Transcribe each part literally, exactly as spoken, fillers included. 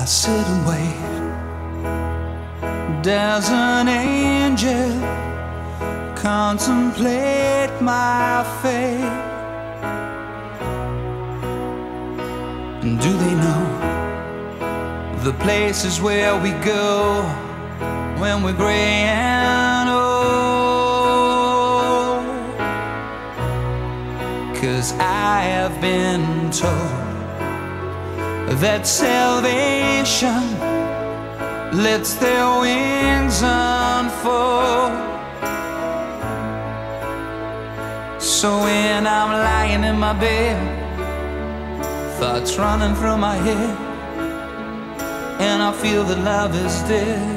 sit and wait. Does an angel contemplate my fate? And do they know the places where we go when we're gray and old? 'Cause I have been told that salvation lets their wings unfold. So when I'm lying in my bed, thoughts running through my head, and I feel that love is dead,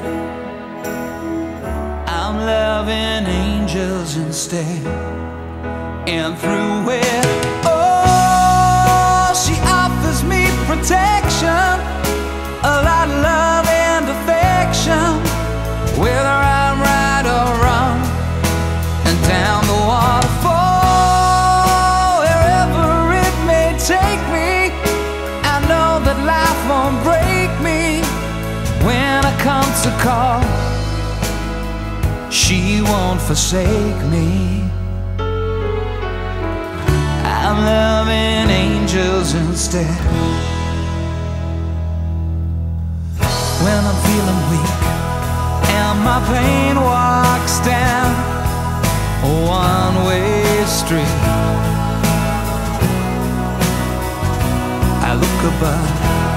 I'm loving angels instead. And through it, oh, she offers me protection, a lot of love and affection, whether I'm right or wrong. And down the waterfall, wherever it may take me, I know that life won't break me. When I come to call, she won't forsake me. I'm loving angels instead. When I'm feeling weak and my pain walks down a one-way street, I look above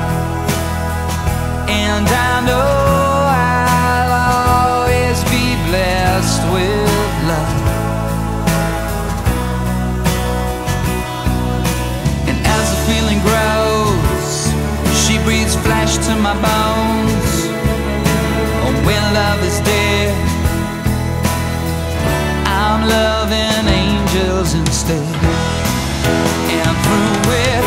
and I know I'll always be blessed with love. And as the feeling grows, she breathes flesh to my bones. And when love is dead, I'm loving angels instead. And through it,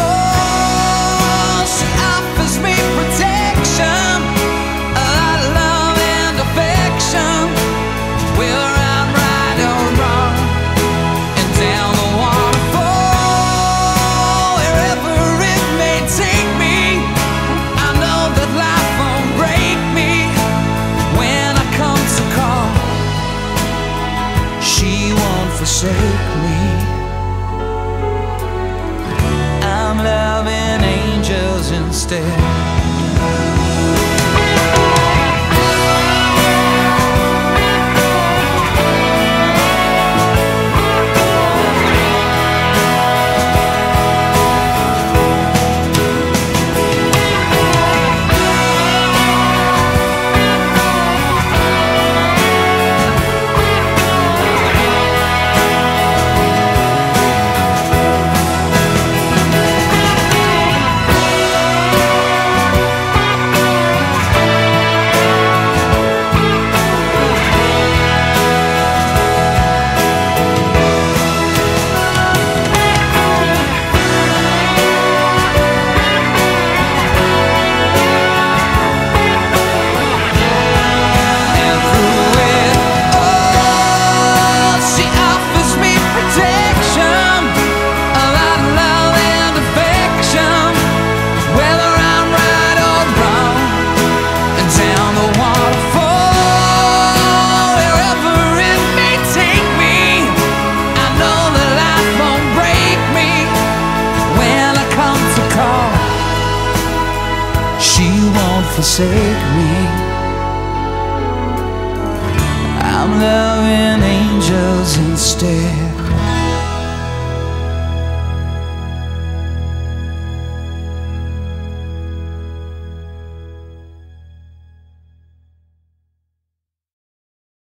oh, she offers me protection, a lot of love and affection, whether I'm right or wrong. And down the waterfall, wherever it may take me, I know that life won't break me. When I come to call, she won't forsake me. I'm loving angels instead. Forsake me. I'm loving angels